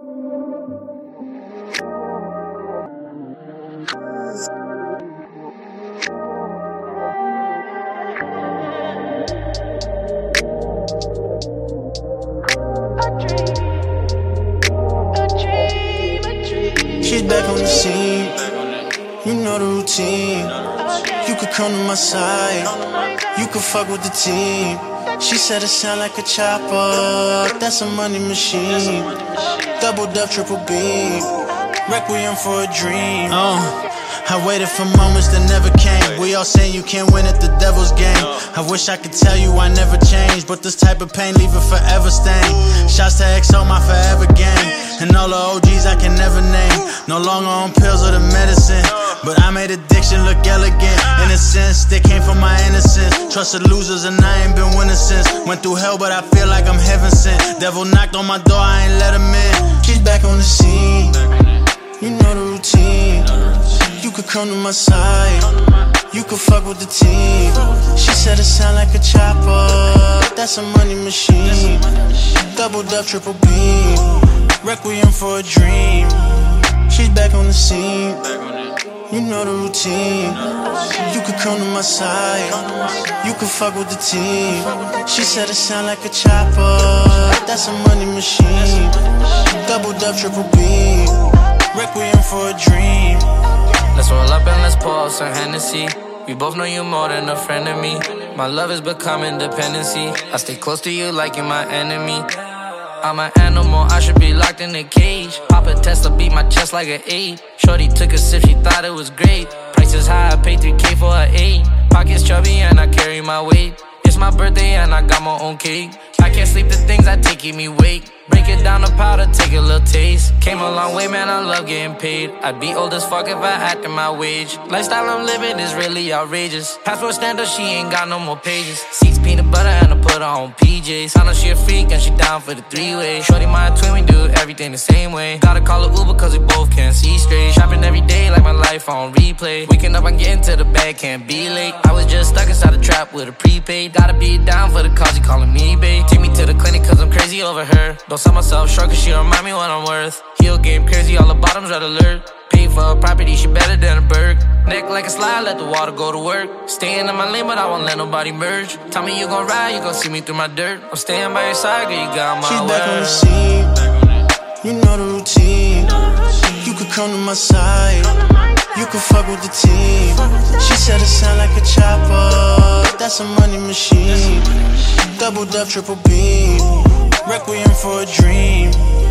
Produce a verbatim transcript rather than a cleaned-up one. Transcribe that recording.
She's back on the scene, you know the routine. You could come to my side, you could fuck with the team. She said it sound like a chopper, that's a money machine. Double dub, triple beam, requiem for a dream. Uh. I waited for moments that never came. We all saying you can't win at the devil's game. I wish I could tell you I never changed, but this type of pain leave a forever stain. Shouts to X O, my forever game, and all the O Gs I can never name. No longer on pills or the medicine, but I made addiction look elegant. In a sense, they came from my innocence. Trusted losers and I ain't been winning since. Went through hell, but I feel like I'm heaven sent. Devil knocked on my door, I ain't let him in. She's back on the scene, you know the routine. You could come to my side, you could fuck with the team. She said it sound like a chopper, that's a money machine. Double dub, triple beam, requiem for a dream. She's back on the scene, you know the routine. You could come to my side, you could fuck with the team. She said it sound like a chopper, that's a money machine. Double dub, triple beam, requiem for a dream. Let's roll up and let's pour some Hennessy. We both know you more than a friend to me. My love is becoming dependency. I stay close to you like you're my enemy. I'm an animal, I should be locked in a cage. Pop a Tesla, beat my chest like an eight. Shorty took a sip, she thought it was great. Price is high, I paid three K for her eight. Pockets chubby and I carry my weight. It's my birthday and I got my own cake. I can't sleep, the things I take keep me awake. Break it down to powder, take a little taste. Came a long way, man, I love getting paid. I'd be old as fuck if I had to my wage. Lifestyle I'm living is really outrageous. Passport standard, she ain't got no more pages. Seats peanut butter and I put her on P Js. I know she a freak and she down for the three-way. Shorty my twin, we do everything the same way. Gotta call her Uber cause we both can't see straight. Shopping every day like my life on replay. Waking up, I'm getting to the bag, can't be late. I was just stuck inside the trap with a prepaid. Gotta be down for the cause, you calling me babe. Take me to the clinic cause I'm crazy over her. Don't sell myself short cause she remind me what I'm worth. Heel game crazy, all the bottoms red alert. Pay for a property, she better than a bird. Neck like a slide, let the water go to work. Staying in my lane, but I won't let nobody merge. Tell me you gon' ride, you gon' see me through my dirt. I'm staying by your side, girl, you got my She's word. back on the scene, you know the routine. You could come to my side, you could fuck with the team. She said it sound like a chopper, that's a money machine. Double dub, triple beam, requiem for a dream.